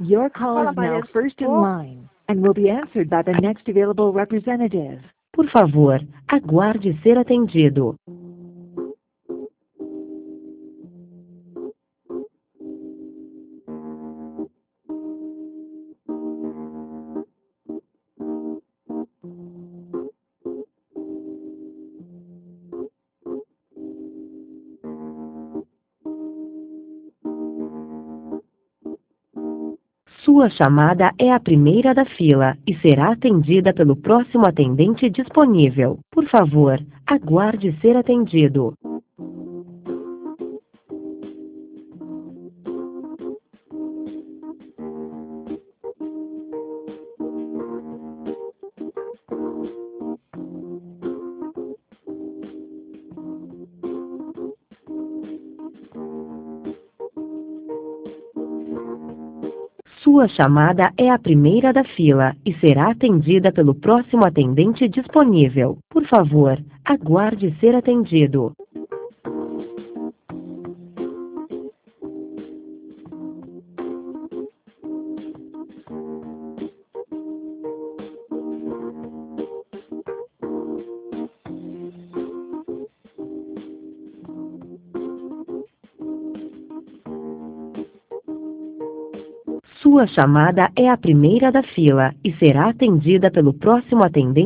Your call Fala, is now Maria do first in Socorro. line and will be answered by the next available representative. Por favor, aguarde ser atendido. Sua chamada é a primeira da fila e será atendida pelo próximo atendente disponível. Por favor, aguarde ser atendido. Sua chamada é a primeira da fila e será atendida pelo próximo atendente disponível. Por favor, aguarde ser atendido. Sua chamada é a primeira da fila e será atendida pelo próximo atendente